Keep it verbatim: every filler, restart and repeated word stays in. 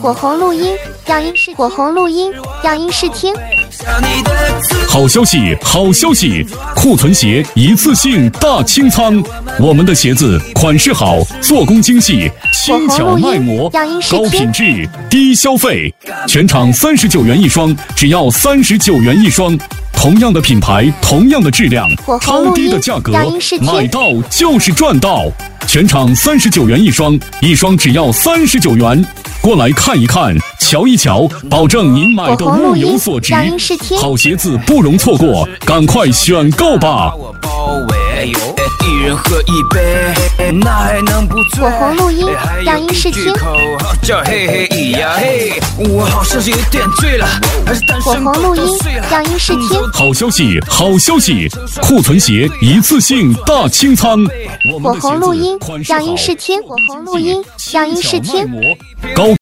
火红录音，样音试火红录音，样音试听。 好消息，好消息！库存鞋一次性大清仓，我们的鞋子款式好，做工精细，轻巧耐磨，高品质低消费，全场三十九元一双，只要三十九元一双。同样的品牌，同样的质量，超低的价格，买到就是赚到。全场三十九元一双，一双只要三十九元。过来看一看，瞧一瞧，保证您买的物有所值。好鞋子不容错过，赶快选购吧！ 一人喝一杯，那还能不醉？ 火红录音，样音试听。 叫嘿嘿咿呀嘿，我好像是有点醉了，还是单身火红录音，样音试听。 好消息，好消息！库存鞋一次性大清仓。 火红录音，样音试听。火红录音，样音试听。 高。